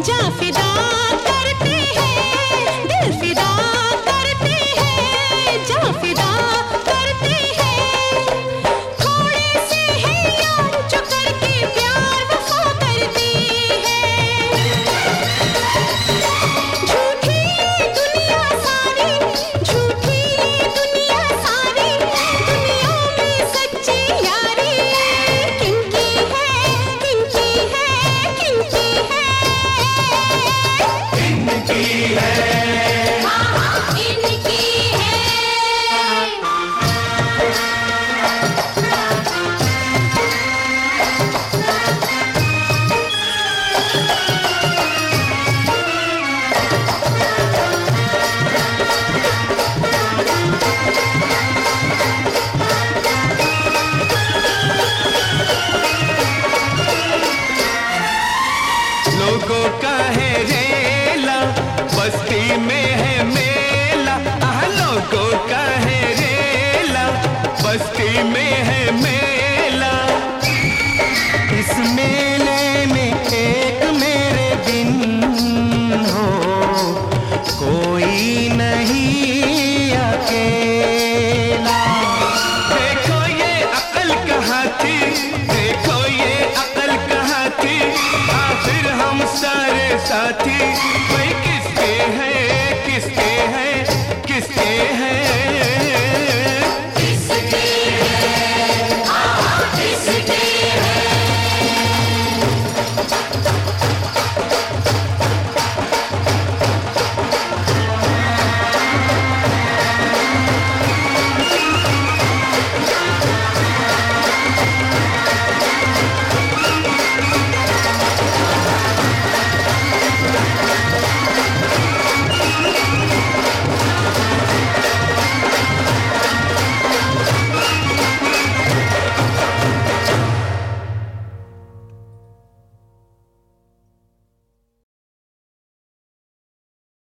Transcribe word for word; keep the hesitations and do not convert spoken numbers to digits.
जा फिदा करते हैं, दिल फिदा करते हैं, जा फिदा करते हैं। थोड़े से हैं यार जो करके प्यार वफा करते हैं। झूठी दुनिया सारी, झूठी दुनिया सारी, दुनिया में सच्ची यारी किनकी है, किनकी है, किनकी है, इनकी है, हाँ हाँ इनकी है। लोगों का है रेला, बस्ती में है मेला। आह, लोगों का है रेला, बस्ती में है मेला। इस मेले में एक मेरे बिन हो कोई नहीं अकेला। देखो ये अकल कहाँ थी, देखो ये अकल कहाँ थी, आखिर हम सारे साथी